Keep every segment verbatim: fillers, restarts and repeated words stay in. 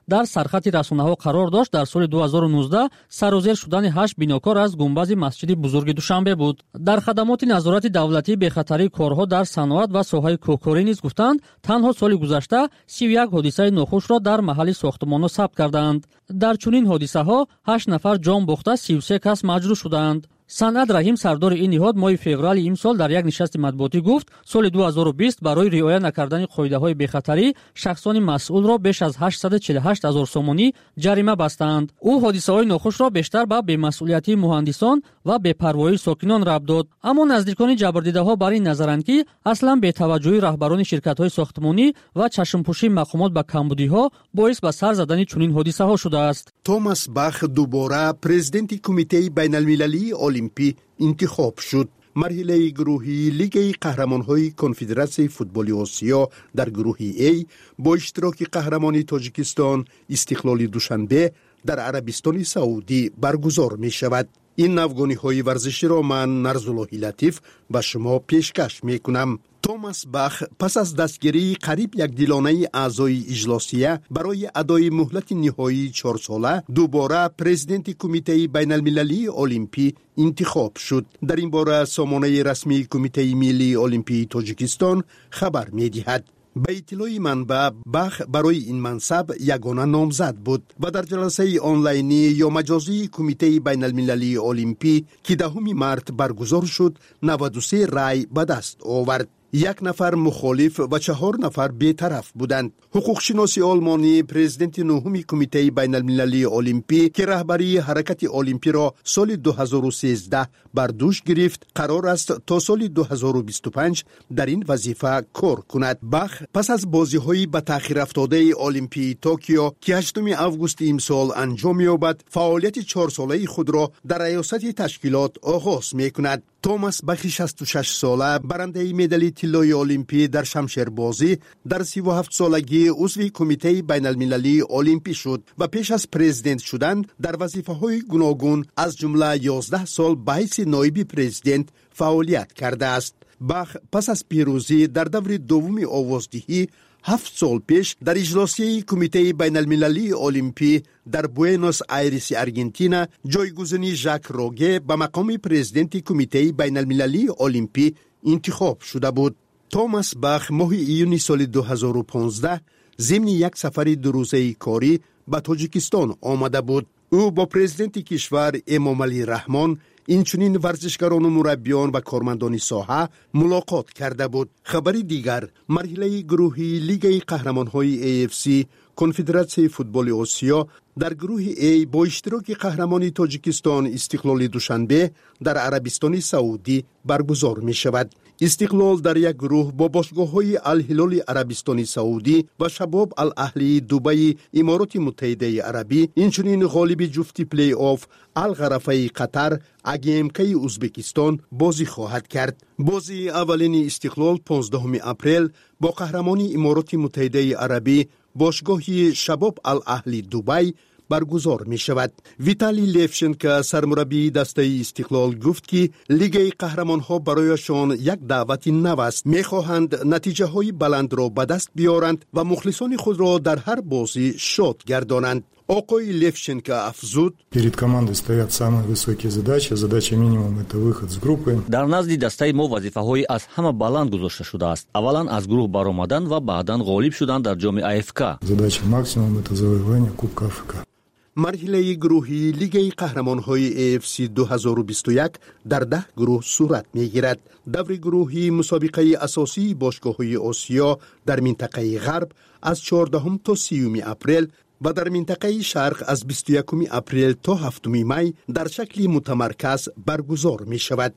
дар сархати расонаҳо қарор дошт, дар соли ду ҳазору нуздаҳ сарозер шудани ҳашт бинокор аз гумбази масҷиди бузурги Душанбе буд. дар хадамоти назорати давлатии бехатарии корҳо дар саноат ва соҳаи кӯҳкорӣ низ гуфтанд, танҳо соли гузашта си ю як ҳодисаи нохушро дар маҳалли сохтмонҳо сабт карданд. дар чунин ҳодисаҳо ҳашт нафар ҷон бохта, си ю се кас маҷрӯҳ шуданд. Санъат Раҳим, сардори ин ниҳод, моҳи феврали имсол дар як нишасти матбуотӣ гуфт, соли ду ҳазору бист барои риоя накардани қоидаҳои бехатарӣ шахсони масъулро беш аз ҳаштсад чилу ҳашт ҳазор сомонӣ ҷарима бастанд. ӯ ҳодисаҳои нохушро бештар ба бемасъулиятии муҳандисон ва бепарвоии сокинон рабт дод. аммо наздикони ҷабрдидаҳо бар ин назаранд, ки аслан бетаваҷҷӯҳии раҳбарони ширкатҳои сохтмонӣ ва чашмпӯшии мақомот ба камбудиҳо боис ба сар задани чунин ҳодисаҳо шудааст. Томас Бах дубора президенти кумитаи байналмилалии олимпӣ интихоб шуд. марҳилаи гурӯҳии Лигаи қаҳрамонҳои Конфедератсияи футболи Осиё дар гурӯҳи А бо иштироки қаҳрамони Тоҷикистон Истиқлоли Душанбе дар Арабистони Саудӣ баргузор мешавад. ин навгониҳои варзиширо ман Нарзуллоҳи Латиф ба шумо пешкаш мекунам. Томас Бах пас аз дастгирии қариб якдилонаи аъзои иҷлосия барои адои муҳлати ниҳоии чорсола дубора президенти кумитаи байналмилалии олимпӣ интихоб шуд. дар ин бора сомонаи расмии кумитаи миллии олимпии Тоҷикистон хабар медиҳад. ба иттилои манбаъ, Бах барои ин мансаб ягона номзад буд ва дар ҷаласаи онлайнӣ ё маҷозии кумитаи байналмилалии олимпӣ ки даҳуми март баргузор шуд, наваду се рай ба даст овард. як нафар мухолиф ва чаҳор нафар бетараф буданд. ҳуқуқшиноси олмонӣ президенти нӯҳуми кумитаи байналмилалии олимпӣ ки раҳбарии ҳаракати олимпиро соли ду ҳазору сенздаҳ бар дӯш гирифт, қарор аст то соли ду ҳазору бисту панҷ дар ин вазифа кор кунад. Бах пас аз бозиҳои ба таъхирафтодаи олимпии Токио ки ҳаштуми августи имсол анҷом ёбад, фаъолияти чорсолаи худро дар раёсати ташкилот оғоз мекунад. Томас Бахи шасту шаш сола, барандаи медали тиллои олимпӣ дар шамшербозӣ, дар сиву ҳафт солагӣ узви кумитаи байналмилалии олимпӣ шуд ва пеш аз президент шудан дар вазифаҳои гуногун аз ҷумла ёздаҳ сол ба ҳайси ноиби президент фаъолият кардааст. Бах пас аз пирӯзӣ дар даври дуввуми овоздиҳӣ ҳафт сол пеш дар иҷлосияи кумитаи байналмилалии олимпӣ дар Буэнос Айреси Аргентина ҷойгузини Жак Роге ба мақоми президенти кумитаи байналмилалии олимпӣ интихоб шуда буд. Томас Бах моҳи июни соли ду ҳазору понздаҳ зимни як сафари дурӯзаи корӣ ба Тоҷикистон омада буд. ӯ бо президенти кишвар Эмомалӣ Раҳмон, инчунин варзишгарону мураббиён ва кормандони соҳа мулоқот карда буд. хабари дигар, марҳилаи гурӯҳии Лигаи қаҳрамонҳои А Ф С Конфедератсияи футболи Осиё дар гурӯҳи А бо иштироки қаҳрамони Тоҷикистон Истиқлоли Душанбе дар Арабистони Саудӣ баргузор мешавад. Истиқлол дар як гурӯҳ бо бошгоҳҳои Ал-Ҳилоли Арабистони Саудӣ ва Шабоб Ал-Аҳлии Дубайи Имороти Муттаҳидаи Арабӣ, инчунин ғолиби ҷуфти плей-офф Ал-Ғарафаи Қатар А Г М К-и Узбекистон бозӣ хоҳад кард. бозии аввалини Истиқлол понздаҳуми апрел бо қаҳрамони Имороти Муттаҳидаи Арабӣ бошгоҳи Шабоб Ал-Аҳли Дубай баргузор мешавад. Виталий Левченко, сармураббии дастаи Истиқлол, гуфт ки Лигаи қаҳрамонҳо барояшон як даъвати нав аст. Мехоҳанд натиҷаҳои баландро ба даст биёранд ва мухлисони худро дар ҳар бозӣ шод гардонанд. Окои Левченко афзуд: перед командой стоят самые высокие задачи. Задача минимум – это выход с группы. дар назди дастаи мо вазифаҳои аз ҳама баланд гузошта шудааст. аввалан аз гурӯҳ баромадан ва баъдан ғолиб шудан дар ҷоми А Ф К. Задача максимум – это завоевание Кубка Африка. марҳилаи гурӯҳии Лигаи қаҳрамонҳои А Ф С ду ҳазору бисту як дар даҳ гурӯҳ сурат мегирад. даври гурӯҳии мусобиқаи асосии бошгоҳҳои Осиё дар минтақаи ғарб аз чордаҳум то сиюми апрел ва дар минтақаи шарқ аз бисту якуми апрел то ҳафтуми май дар шакли мутамарказ баргузор мешавад.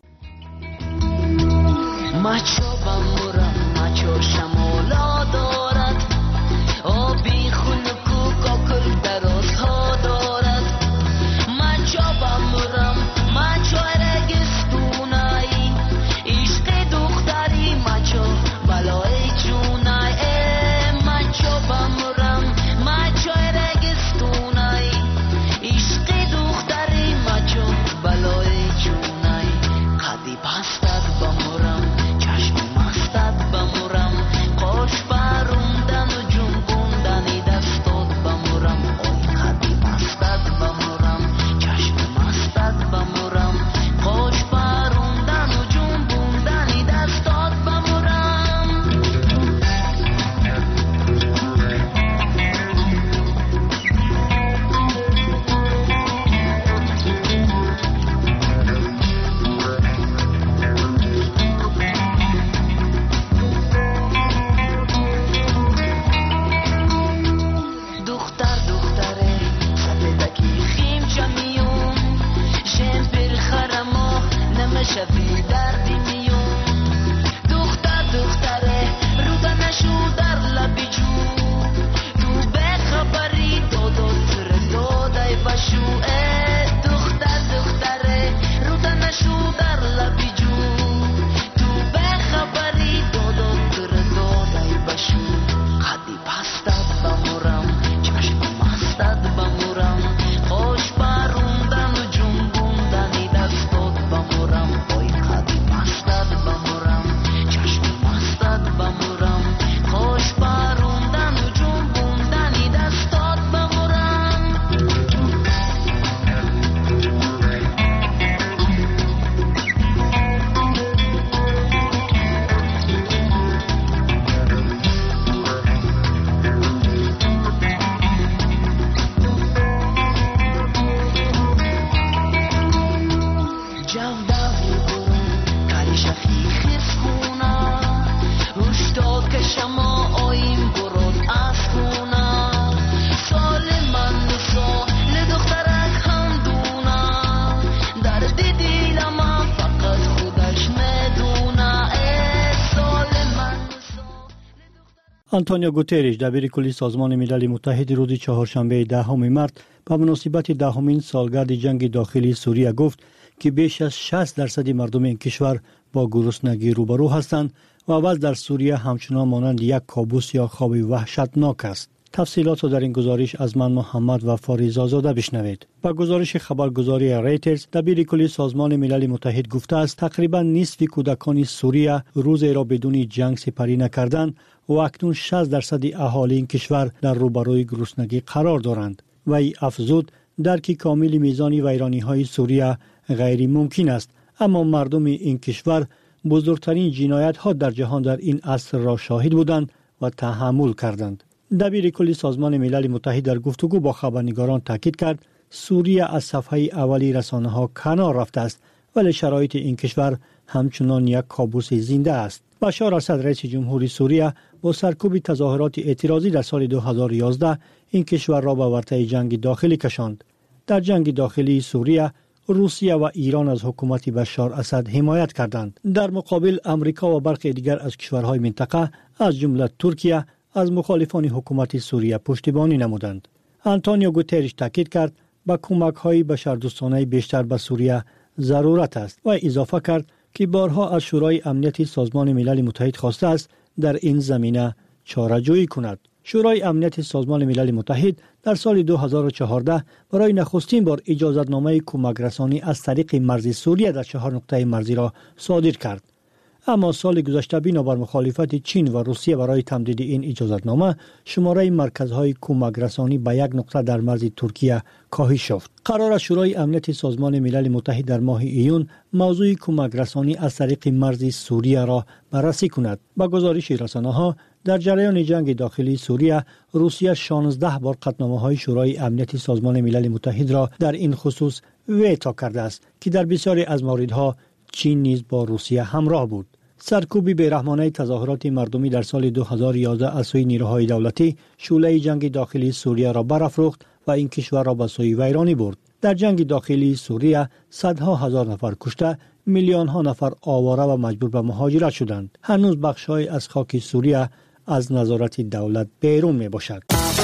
آنتونیو گوتریش دبیر کلی سازمان ملل متحد روز چهارشنبه دهم مارس به مناسبت دهمین سالگرد جنگ داخلی سوریه گفت که بیش از شصت درصد مردم این کشور با گرسنگی روبرو هستند و وضع در سوریه همچنان مانند یک کابوس یا خواب وحشتناک است. تفصیلات را در این گزارش از من محمد و فاریزا زاده بشنوید. با گزارش خبرگزاری ریترز، دبیر کلی سازمان ملل متحد گفته است تقریبا نصف کودکان سوریه روزی را بدون جنگ سپری نکردند و اکنون شصت درصد اهالی این کشور در روبروی گرسنگی قرار دارند. و ای افزود درک کامل میزان ویرانی‌های سوریه غیر ممکن است، اما مردم این کشور بزرگترین جنایت‌ها در جهان در این عصر را شاهد بودند و تحمل کردند. دبیر کلی سازمان ملل متحد در گفتگو با خبرنگاران تاکید کرد سوریه از صفحه اولی رسانه‌ها کنار رفته است، ولی شرایط این کشور همچنان یک کابوس زنده است. بشار اسد رئیس جمهوری سوریه با سرکوب تظاهرات اعتراضی در سال دو هزار و یازده این کشور را به ورطه جنگ داخلی کشاند. در جنگ داخلی سوریه روسیه و ایران از حکومت بشار اسد حمایت کردند. در مقابل امریکا و برخی دیگر از کشورهای منطقه از جمله ترکیه از مخالفان حکومت سوریه پشتیبانی نمودند. آنتونیو گوتریش تاکید کرد با کمک‌های بشردوستانه بیشتر به سوریه ضرورت است و اضافه کرد که بارها از شورای امنیت سازمان ملل متحد خواسته است در این زمینه چاره‌جویی کند. شورای امنیت سازمان ملل متحد در سال دو هزار و چهارده برای نخستین بار اجازتنامه کمک رسانی از طریق مرز سوریه در چهار نقطه مرزی را صادر کرد. اما سال گذشته بنابر مخالفت چین و روسیه برای تمدید این اجازتنامه شماره مرکزهای کمک رسانی به یک نقطه در مرز ترکیه کاهش یافت. قرار است شورای امنیت سازمان ملل متحد در ماه ایون موضوع کمک رسانی از طریق مرز سوریه را بررسی کند. با گزارش رسانه‌ها در جریان جنگ داخلی سوریه روسیه شانزده بار قطعنامه‌های شورای امنیت سازمان ملل متحد را در این خصوص ویتو کرده است که در بسیاری از موردها چین نیز با روسیه همراه بود. سرکوب بیرحمانه تظاهرات مردمی در سال دو هزار و یازده از سوی نیروهای دولتی شعله جنگ داخلی سوریه را برافروخت و این کشور را به سوی ویرانی برد. در جنگ داخلی سوریه صدها هزار نفر کشته، میلیون ها نفر آواره و مجبور به مهاجرت شدند. هنوز بخش‌های از خاک سوریه از نظارت دولت بیرون می باشد.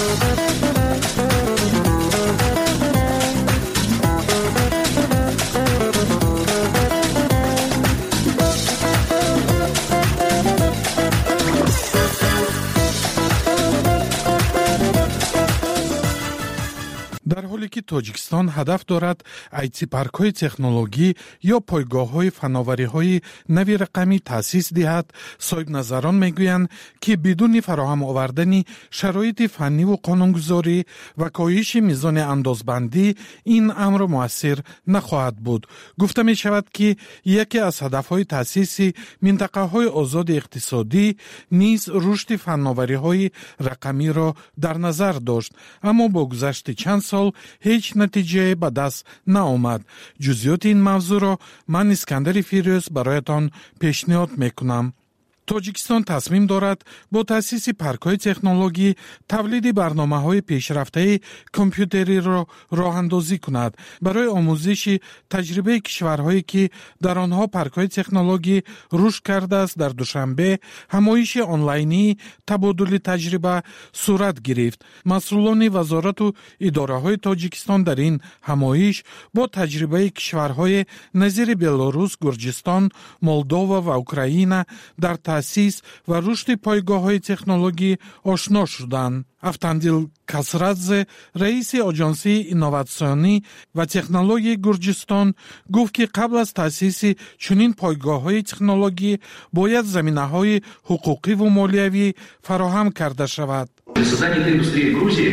در حالی که تاجیکستان هدف دارد ایتی پارک‌های تکنولوژی یا پایگاه‌های فناوری‌های نوی رقمی تأسیس دهد، صاحب نظران میگویند که بدون فراهم آوردن شرایط فنی و قانونگذاری و کاهش میزان اندازبندی این امر مؤثر نخواهد بود. گفته می شود که یکی از هدف‌های تأسیس منطقه‌های آزاد اقتصادی نیز رشد فناوری‌های رقمی را در نظر داشت، اما با گذشت چند سال هیچ نتیجه به دست نآمد. جزئیات این موضوع را من اسکندر فیروز برایتان پیشنهاد میکنم. تاجیکستان تصمیم دارد با تأسیس پارک‌های تکنولوژی تولید برنامه‌های پیشرفته کامپیوتری را راه اندازی کند برای آموزش تجربه کشورهایی که در آنها پارک‌های تکنولوژی رشد کرده است. در دوشنبه همایش آنلاینی تبادل تجربه صورت گرفت. مسئولان وزارت و اداره‌های تاجیکستان در این همایش با تجربه کشورهای نظیر بلاروس، گرجستان، مولداوا و اوکراین در تأسیس و رشد پایگاه‌های تکنولوژی آشنا شدند. افتاندیل کاسرادزه، رئیس آژانسی اینوواسیونی و تکنولوژی گرجستان، گفت که قبل از تأسیس چنین پایگاه‌های تکنولوژی باید زمینه‌های حقوقی و مالیوی فراهم کرده شود. Для создания этой индустрии в Грузии,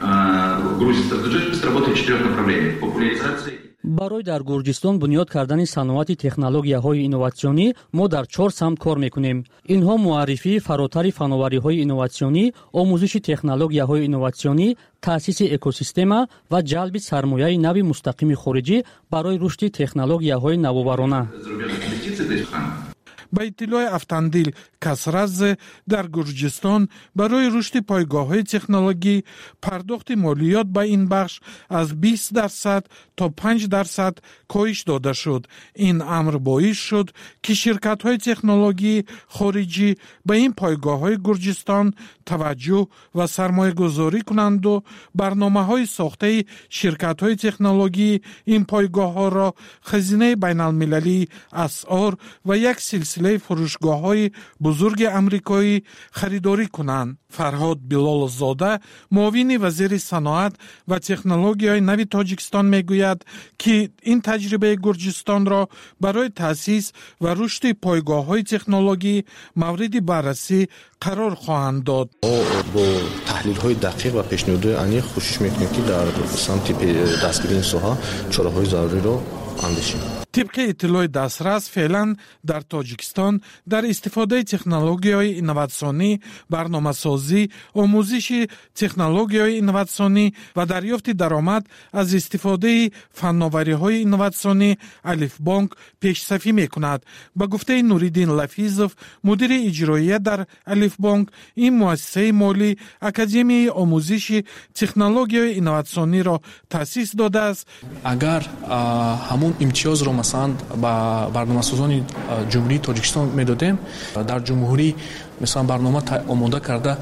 Грузия стратегически работает в четырех направлениях. Популяризация. برای در گرجستان بنیاد کردن صنعت تکنولوژی‌های اینوواسیونی ما در چهار سمت کار میکنیم. اینها معرفی فراتر فناوری‌های اینوواسیونی، آموزش تکنولوژی‌های اینوواسیونی، تأسیس اکوسیستم و جلب سرمایه نوی مستقیم خارجی برای رشد تکنولوژی‌های نوآورانه. ба иттилои Автандил Касраззе дар Гурҷистон барои рушди пойгоҳҳои технологӣ пардохти молиёт ба ин бахш аз бист дарсад то панҷ дарсад коҳиш дода шуд. ин амр боис шуд ки ширкатҳои технологии хориҷӣ ба ин пойгоҳҳои Гурҷистон таваҷҷӯҳ ва сармоягузорӣ кунанду барномаҳои сохтаи ширкатҳои технологии ин пойгоҳҳоро хазинаи байналмилалии асъор ва як силсилаи фурӯшгоҳҳои бузурги амрикоӣ харидорӣ кунанд. Фарҳод Билолзода, муовини вазири саноат ва технологияҳои нави Тоҷикистон мегӯяд, ки ин таҷрибаи Гурҷистонро барои таъсис ва рушди пойгоҳҳои технологӣ мавриди баррасӣ қарор хоҳанд дод. бо таҳлилҳои дақиқ ва пешниҳодҳои аниқ кӯшиш мекунем ки дар самти дастгирии ин соҳа чораҳои заруриро андешем. طبق اطلاع دسترس فعلا در تاجیکستان در استفاده تکنولوژی‌های اینواتسیونی، برنامه‌سازی، آموزش تکنولوژی‌های اینواتسیونی و دریافت درآمد از استفاده فناوری‌های اینواتسیونی الف بانک پیش‌صفی می‌کند. با گفته نوریدین لفیزوف، مدیر اجرایی در الف بانک، این مؤسسه مالی اکادمی آموزش تکنولوژی‌های اینواتسیونی را تأسیس داده است. اگر همون امتیاز را مثلا با برنامه‌سازان جمهوری تاجیکستان میدادیم، در جمهوری مثلا برنامه آماده کرده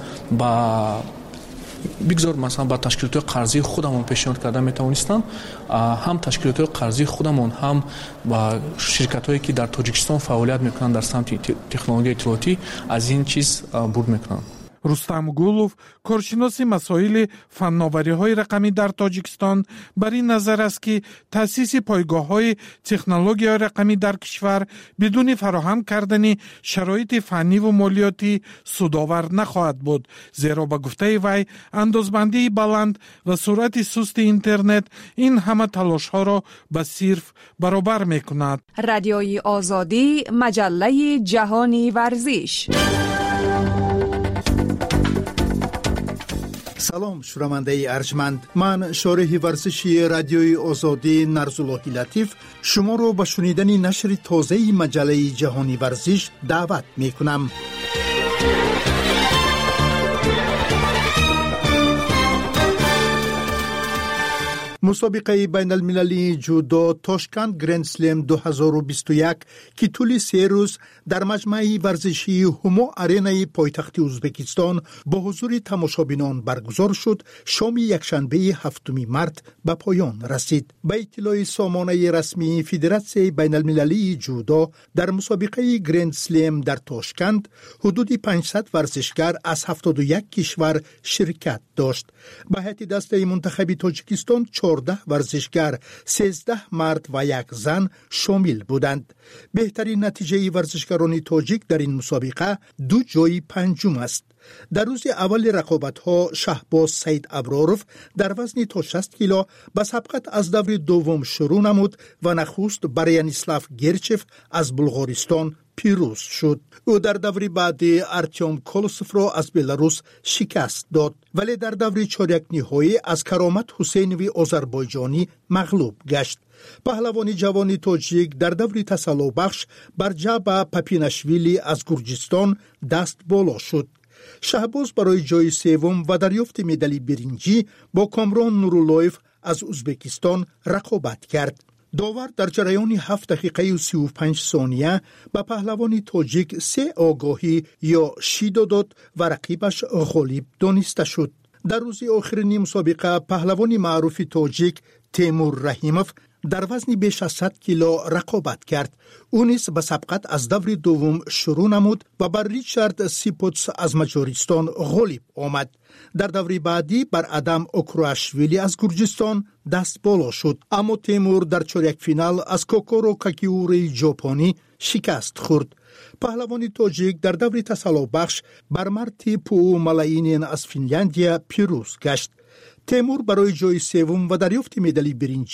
با بگذار مثلا با تشکیلات قرضی خودمون پیشنهاد کرده میتوانستم هم تشکیلات قرضی خودمون هم با شرکت‌هایی که در تاجیکستان فعالیت میکنن در سمت تکنولوژی اطلاعاتی از این چیز بود میکنن. رستم گولوف، کارشناس مسائل فناوری‌های رقمی در تاجیکستان، بر این نظر است که تأسیس پایگاه‌های تکنولوژی رقمی در کشور بدون فراهم کردن شرایط فنی و مالیاتی سودآور نخواهد بود، زیرا به گفته وی اندازبندی بلند و سرعت سست اینترنت این همه تلاش‌ها را به صرف برابر می‌کند. رادیوی آزادی، مجله جهانی ورزش. سلام شنونده ارجمند، من شارح ورزشی رادیوی آزادی نرزاللهی لطیف شما رو به شنیدن نشر تازه مجله جهانی ورزش دعوت می کنم. مسابقه بین المللی جودو تاشکند گرند سلم دو هزار و بیست و یک که طول سه روز در مجمع ورزشی هومو آرینای پایتخت ازبکستان با حضور تماشابینان برگزار شد، شام یکشنبه هفتم مارس به پایان رسید. به اطلاع سامانه رسمی فدراسیون بین المللی جودو، در مسابقه گرند سلم در تاشکند حدود پانصد ورزشکار از هفتاد و یک کشور شرکت داشت. به هیئت دسته منتخب تاجیکستان چهارده ورزشکار، سیزده مرد و یک زن شامل بودند. بهترین نتیجه ورزشکاران تاجیک در این مسابقه دو جای پنجم است. در روز اول رقابت‌ها شهباز سید ابراروف در وزن تا شصت کیلو به سبقت از دور دوم شروع نمود و نخست بر یانیسلاف گرچف از بلغارستان پیروز شد. او در دور بعدی ارتیوم کولوسوف را از بلاروس شکست داد، ولی در دور چهارک نهایی از کرامت حسینوی آذربایجانی مغلوب گشت. پهلوان جوان تاجیک در دور تسلا بخش بر جعبه پپینشویلی از گرجستان دست بالا شد. شهباز برای جای سوم و دریافت مدال برنجی با کامران نورولایف از ازبکستان رقابت کرد. داور در جریان هفت دقیقه و سی و پنج ثانیه به پهلوان تاجیک سه آگاهی یا شیدا داد و رقیبش غالب دانسته شد. در روز آخرین مسابقه پهلوان معروف تاجیک تیمور رحیموف در وزن بیش از صد کیلو رقابت کرد. او نیز به سبقت از دور دوم شروع نمود و بر ریچارد سیپوتس از مجارستان غالب آمد. در دور بعدی بر ادم اوکرواشویلی از گرجستان دست بالا شد، اما تیمور در چهارک فینال از کوکورو کاکیوری ژاپنی شکست خورد. پهلوان تاجیک در دور تسلا بخش بر مرتی پو ملاینین از فنلاندیا پیروز گشت. تیمور برای جای سوم و دریافت مدال برنجی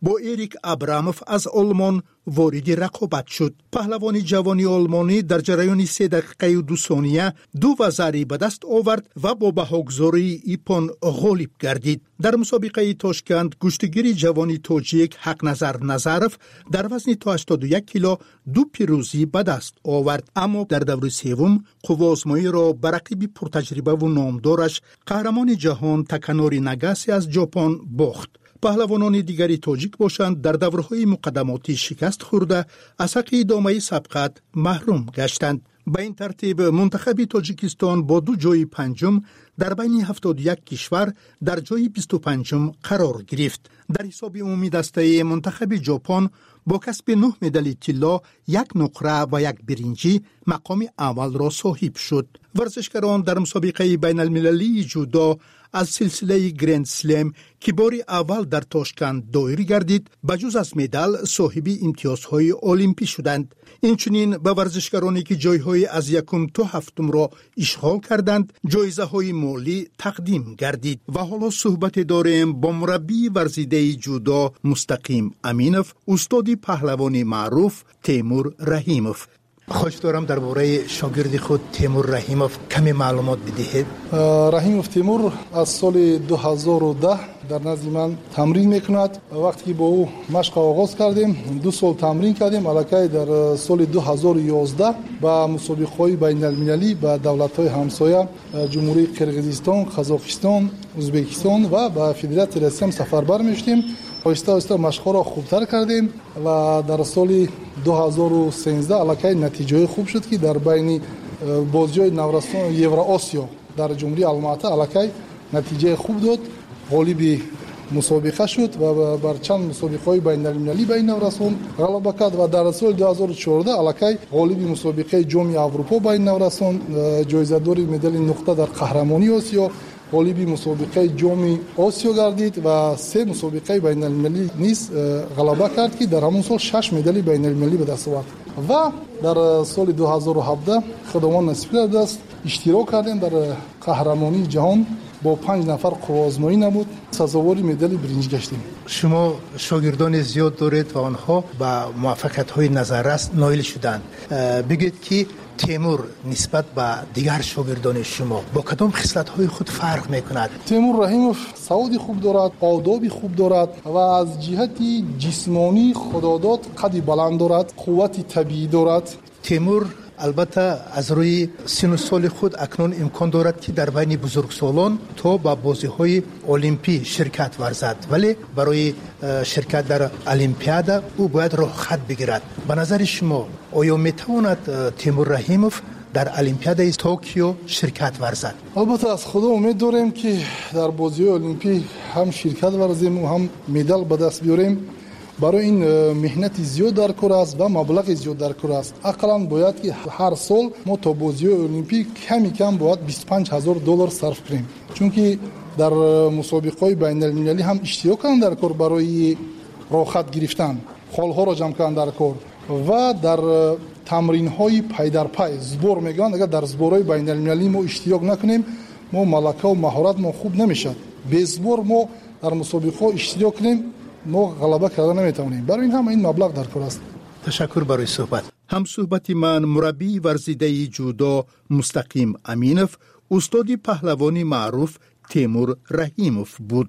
با اریک ابراموف از آلمان وارد رقابت شد. پهلوان جوانی آلمانی در جریان سه دقیقه و دو ثانیه دو وزری به دست آورد و با بهاگذاری ایپان غالب گردید. در مسابقه تاشکند گشتگیر جوانی تاجیک حق نظر نظرف در وزن تا هشتاد و یک کیلو دو پیروزی به دست آورد، اما در دور سوم قوازمایی را بر رقیب پرتجربه و نامدارش قهرمان جهان تاکانوری ناگاسی از ژاپن باخت. پهلوانان دیگری تاجیک باشند در دورهای مقدماتی شکست خورده از حق ادامه سبقت محروم گشتند. به این ترتیب منتخب تاجیکستان با دو جای پنجم در بین هفتاد و یک کشور در جای بیست و پنجم قرار گرفت. در حساب عمومی دسته منتخب ژاپن با کسب نه مدال طلا، یک نقره و یک برنجی مقام اول را صاحب شد. ورزشکاران در مسابقه بین المللی جودو از سلسله گرند سلم که بار اول در تاشکند دایر گردید بجز از مدال صاحب امتیازهای المپی شدند. اینچنین به ورزشکارانی که جایهای از یکم تا هفتم را اشغال کردند جایزه های مالی تقدیم گردید. و حالا صحبت داریم با مربی ورزیده جودو مستقیم امینوف، استاد پهلوانی معروف تیمور رحیموف. خوش دارم درباره شاگرد خود تیمور رحیموف کمی معلومات بدهید. رحیموف تیمور از سال دو هزار و ده در نزد من تمرین میکند. وقتی که با او مشق آغاز کردیم دو سال تمرین کردیم. الکی در سال دو هزار و یازده با مسابقه‌های بین المللی با دولت‌های همسایه جمهوری قرقیزستان، قزاقستان، ازبکستان و با فدراسیون روسیه سفربر میشدیم. آهسته آهسته مشق‌ها را خوبتر کردیم و در سال دو هزار و سیزده الکی نتیجه خوب شد که در بین بازی‌های نورستان یوراسیا در جمهوری الماتا الکی نتیجه خوب داد، غالب مسابقه شد و بر چند مسابقه‌های بین المللی بین نورستان غلبه کرد و در سال دو هزار و چهارده الکی غالب مسابقه جام اروپا بین نورستان، جایزه‌دار مدال نقطه در قهرمانی آسیا، غالب مسابقه جام آسیا گردید و سه مسابقه بین المللی نیز غلبه کرد که در همون سال شش مدال بین المللی به دست آورد و در سال دو هزار و هفده خداوند نصیب کرد است اشتراک کردیم در قهرمانی جهان با پنج نفر قوازمایی نبود، سزاوار مدال برنج گشتیم. شما شاگردان زیاد دارید و آنها با موفقیت‌های نظررس نایل شدند. بگید که تیمور نسبت به دیگر شاگردان شما با کدام خصلت‌های خود فرق می‌کند؟ تیمور رحیموف سواد خوب دارد، آداب خوب دارد و از جهت جسمانی خداداد قد بلند دارد، قوت طبیعی دارد. تیمور البته از روی سن و سال خود اکنون امکان دارد که در بین بزرگسالان تا با بازی‌های المپی شرکت ورزد، ولی برای شرکت در المپیاد او باید رخصت بگیرد. به نظر شما آیا میتواند تیمور رحیموف در المپیاد توکیو شرکت ورزد؟ البته از خدا امید داریم که در بازی‌های المپی هم شرکت ورزیم و هم مدال به دست بیاریم. برای این مهنت زیاد در کار است و مبلغ زیاد در کار است. اقلا باید که هر سال ما تا بازی‌های المپیک کمی کم باید بیست و پنج هزار دلار صرف کنیم، چون که در مسابقه‌های بین المللی هم اشتراک کردن در کار برای راحت گرفتن، خال‌ها را جمع کردن در کار و در تمرین‌های پای در پای زبور میگن. اگر در زبورهای بین المللی ما اشتراک نکنیم ما ملکه و مهارت ما خوب نمیشه. به زبور ما در مسابقه اشتراک کنیم ما غلبه کردن نمیتونیم. برای این هم این مبلغ در کار است. تشکر برای صحبت. هم صحبت من مربی ورزیده جودو مستقیم امینوف، استاد پهلوانی معروف تیمور رحیموف بود.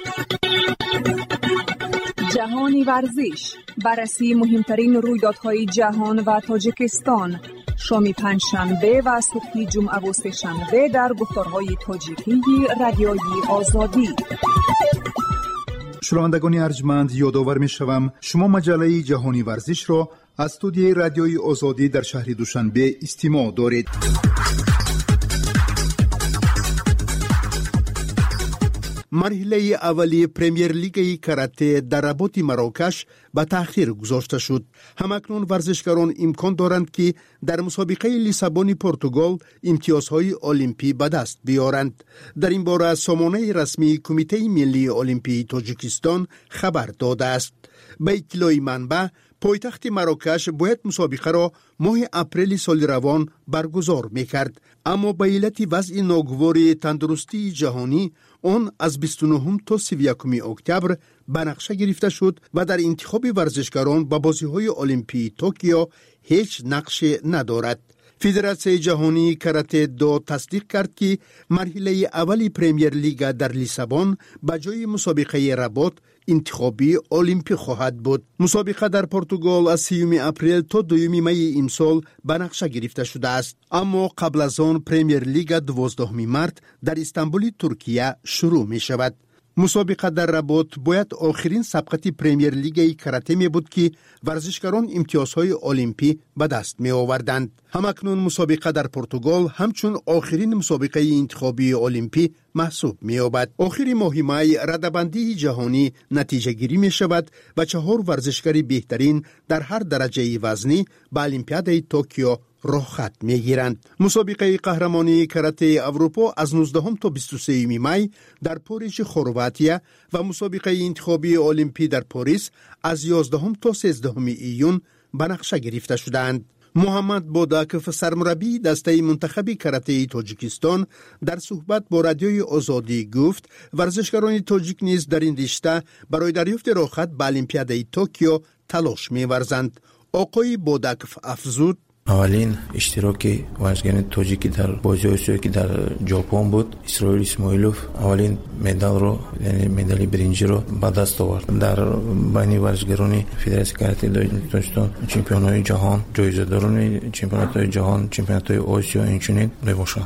جهانی ورزش، بررسی مهمترین رویدادهای جهان و تاجیکستان، شامی پنجشنبه و صبح جمعه و سه‌شنبه در گفتارهای تاجیکی رادیویی آزادی. شنوندگان ارجمند، یادآور می‌شوم شما مجله جهانی ورزش را از استودیوی رادیوی آزادی در شهر دوشنبه استماع دارید. مرحله اولی پریمیر لیگ کاراته در رباط مراکش به تأخیر گذاشته شد. همکنون ورزشکاران امکان دارند که در مسابقه لیسابون پرتغال امتیازهای المپی به دست بیارند. در این باره سامانه رسمی کمیته ملی المپی تاجیکستان خبر داده است. به اطلاع منبع پایتخت مراکش باید مسابقه را ماه اپریل سال روان برگزار میکرد، اما به علت وضع ناگوار تندرستی جهانی آن از بیست و نه تا سی و یک اکتبر به نقشه گرفته شد و در انتخاب ورزشکاران به بازی‌های المپیک توکیو هیچ نقش ندارد. فدراسیون جهانی کاراته دو تصدیق کرد که مرحله اولی پریمیر لیگ در لیسابون به جای مسابقه رباط انتخابی المپیک خواهد بود. مسابقه در پرتغال از سیوم اپریل تا دوم می امسال به نقشه گرفته شده است، اما قبل از آن پریمیر لیگ دوازدهم مارس در استانبول ترکیه شروع می شود. مسابقه در رباط باید آخرین سبقت پریمیر لیگ کاراته می بود که ورزشکاران امتیازهای المپی به دست می آوردند. همکنون مسابقه در پرتغال همچون آخرین مسابقه انتخابی المپی محسوب می یابد. آخر ماه می رده‌بندی جهانی نتیجه گیری می شود و چهار ورزشکار بهترین در هر درجه وزنی به المپیاد توکیو راه خط می گیرند. مسابقه قهرمانی کاراته اروپا از نوزدهم تا بیست و سوم می در پاریس خرواتیا و مسابقه انتخابی المپی در پاریس از یازدهم تا سیزدهم ایون به نقشه گرفته شدند. محمد بوداکوف سرمربی دسته منتخب کاراته تاجیکستان در صحبت با رادیوی آزادی گفت ورزشکاران تاجیک نیز در این رشته برای دریافت راحت به المپیاد توکیو تلاش می‌ورزند. آقای بوداکوف افزود: اولین اشتراک ورزشکاران تاجیکی در بازی آسیایی که در ژاپن بود، اسرائیل اسماعیلوف اولین مدال رو، یعنی مدال برنجی رو به دست آورد. در بین ورزشکاران فدراسیون کاراته تاجیکستان چمپیونای جهان، جایزه داران چمپیونات جهان، چمپیونات آسیا اینچنین میباشند.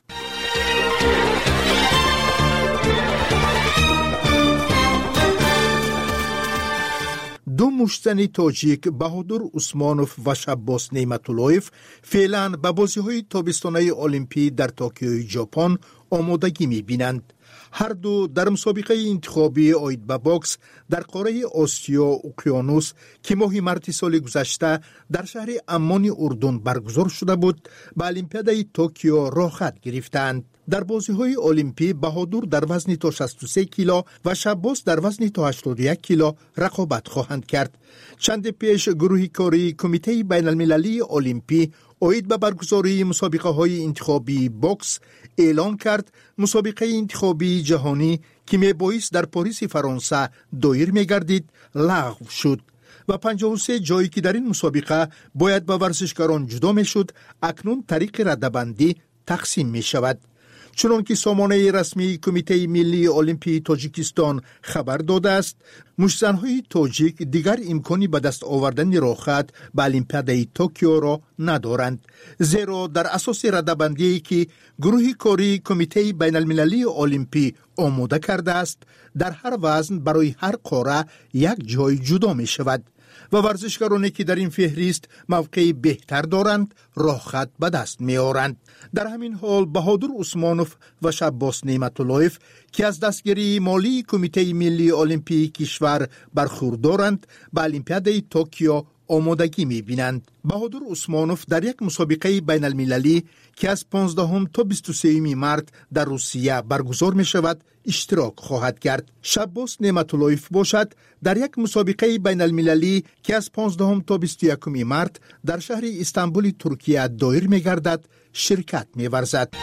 دو مشتزن تاجیک بهادر عثمانوف و شباس نعمت‌اللهیف فعلا به بازی‌های تابستانه المپی در توکیو ژاپن آمادگی می‌بینند. هر دو در مسابقه انتخابی آید به باکس در قاره آسیا اقیانوس که ماه مارس سال گذشته در شهر عمان اردن برگزار شده بود، به المپیاد توکیو راه خط گرفتند. در بازی‌های المپی بهادر در وزن تا شصت و سه کیلو و شباس در وزن تا هشتاد و یک کیلو رقابت خواهند کرد. چند پیش گروه کاری کمیته بین المللی المپی آید به برگزاری مسابقه های انتخابی باکس اعلام کرد مسابقه انتخابی جهانی که می بایست در پاریس فرانسه دایر می گردید لغو شد و پنجاه و سه جایی که در این مسابقه باید به ورزشکاران جدا می شد اکنون طریق رده‌بندی تقسیم می شود. چون که سامانه رسمی کمیته ملی المپی تاجیکستان خبر داده است، مشتزن‌های تاجیک دیگر امکانی به دست آوردن راحت به المپیاد توکیو را ندارند، زیرا در اساس رده‌بندی که گروه کاری کمیته بین المللی المپی آماده کرده است، در هر وزن برای هر قاره یک جای جدا می شود و ورزشکارانی که در این فهرست موقعی بهتر دارند راحت به دست می آورند. در همین حال بهادر عثمانوف و شباس نعمت‌اللهیف که از دستگیری مالی کمیته ملی المپیک کشور برخوردارند به المپیاد توکیو آمادگی می بینند. بهادر عثمانوف در یک مسابقه بین المللی که از پانزدهم تا بیست و سوم مارس در روسیه برگزار می شود اشتراک خواهد کرد. شباس نعمت‌اللهیف باشد در یک مسابقه بین المللی که از پانزدهم تا بیست و یکم مارس در شهر استانبول ترکیه دایر می گردد شرکت می ورزد.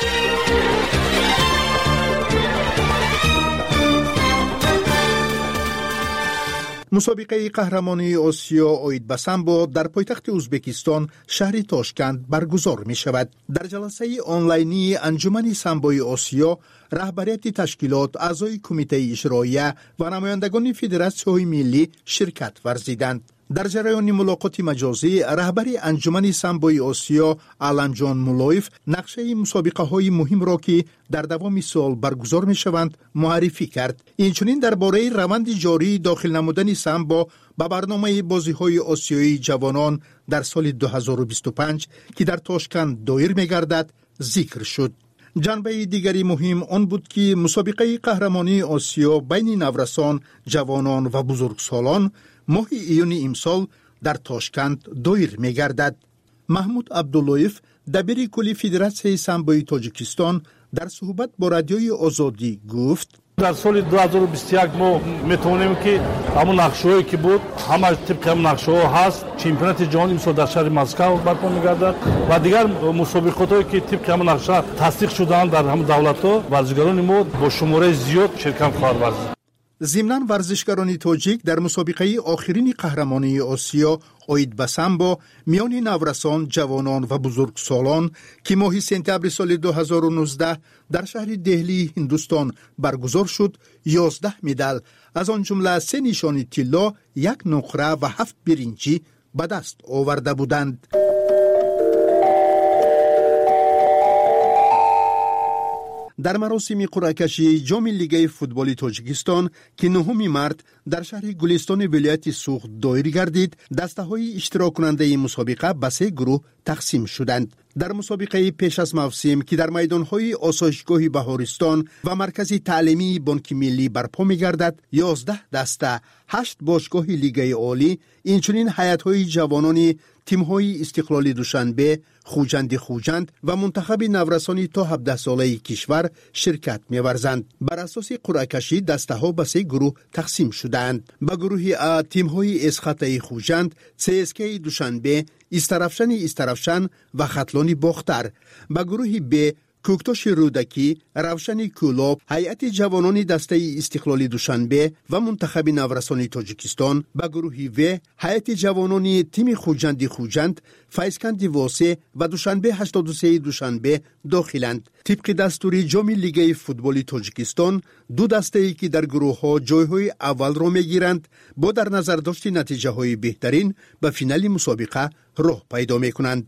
مسابقه قهرمانی آسیا آید به سامبو در پایتخت ازبکستان شهر تاشکند برگزار می شود. در جلسه آنلاینی انجمن سامبوی آسیا رهبریت تشکیلات، اعضای کمیته اجراییه و نمایندگان فدراسیون ملی شرکت ورزیدند. در جریان ملاقات مجازی رهبر انجمن سامبوی آسیا علمجان مولایف نقشه مسابقه های مهم را که در دوام سال برگزار می شوند معرفی کرد. اینچنین درباره روند جاری داخل نمودن سامبو به برنامه بازی های آسیایی جوانان در سال دو هزار و بیست و پنج که در تاشکند دایر می گردد ذکر شد. جنبه دیگری مهم آن بود که مسابقه قهرمانی آسیا بین نورسان، جوانان و بزرگسالان ماه ایون امسال در تاشکند دایر می گردد. محمود عبداللهیف دبیر کلی فدراسیون سامبوی تاجیکستان در صحبت با رادیوی آزادی گفت: در سال دو هزار و بیست و یک ما میتونیم که همون نقشه‌ای که بود همه طبق هم نقشه‌ها هست. چمپیونات جهان امسال در شهر مسکو برپا می‌گردد و دیگر مسابقات‌هایی که طبق هم نقشه تصدیق شده‌اند در همون دولت‌ها ورزشکاران ما با شماره زیاد شرکت خواهند ورزید. ضمناً ورزشکاران تاجیک در مسابقه آخرین قهرمانی آسیا اوید به سامبو میان نورسان، جوانان و بزرگسالان که ماه سپتامبر سال دو هزار و نوزده در شهر دهلی هندوستان برگزار شد، یازده مدال از آن جمله سه نشان طلا، یک نقره و هفت برنجی به دست آورده بودند. در مراسم قرعه کشی جام لیگ فوتبال تاجیکستان که نهم مارس در شهر گلستان ولایت سوخت دایر گردید، دسته های اشتراک کننده مسابقه به سه گروه تقسیم شدند. در مسابقه پیش از موسم که در میدان های آسایشگاه بهارستان و مرکز تعلیمی بانک ملی برپا می گردد، یازده دسته، هشت باشگاه لیگ عالی، اینچنین هیئت های جوانان تیم های استقلالی دوشنبه، خوجند خوجند و منتخب نورسانی تا هفده ساله کشور شرکت می ورزند. بر اساس قرعه کشی دسته ها به سه گروه تقسیم شدند. به گروه ا تیم های اسخطه خوجند، سی اس کی دوشنبه، استرفشن استرفشن و خطلان باختر. به گروه ب کوکتاش رودکی، روشن کولاب، هیئت جوانان دسته استقلالی دوشنبه و منتخب نورسانی تاجیکستان. به گروه و هیئت جوانان تیم خوجند خوجند، فیضکند واسه و دوشنبه هشتاد و سه دوشنبه داخلند. طبق دستور جام لیگ فوتبال تاجیکستان، دو دسته ای که در گروه ها جای های اول را می گیرند با در نظر داشت نتیجه های بهترین به فینال مسابقه راه پیدا می کنند.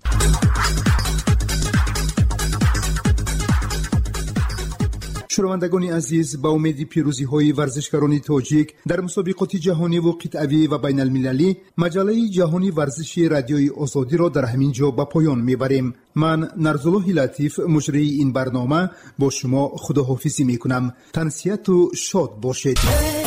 شنوندگان عزیز، با امید پیروزی های ورزشکاران تاجیک در مسابقات جهانی و قطعی و بین المللی، مجله جهانی ورزشی رادیوی آزادی را در همین جا به پایان میبریم. من نرزالله لطیف مجری این برنامه با شما خداحافظی میکنم. تنسیت و شاد باشید.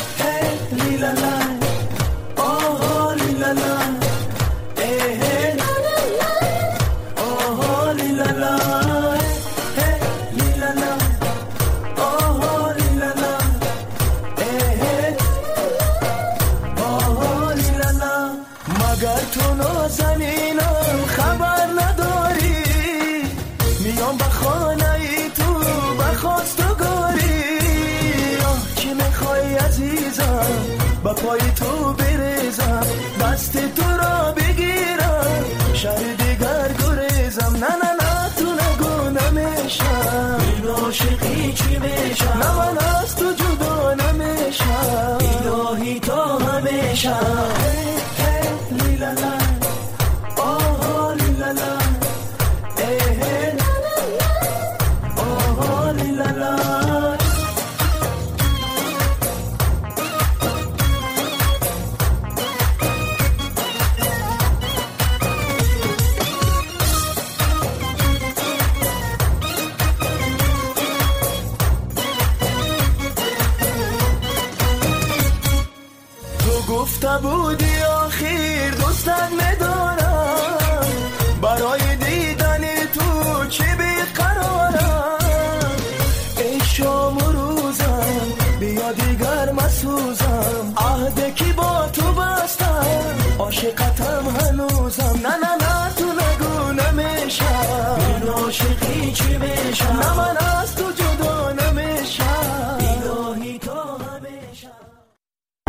با پای تو بریزم، دست تو را بگیرم، شهر دیگر گریزم. نه نه نه تو نگو نمیشم، این عاشقی چی میشم، نه من از تو جدا نمیشم، الهی تا همیشم. لیلالا آه لیلالا آه لیلالا. گفته بودی آخر دوستت میدارم، برای دیدن تو چی بیقرارم. ای شام و روزم بیا دیگر مسوزم، عهد کی با تو بستم، عاشقتم هنوزم. نه نه نه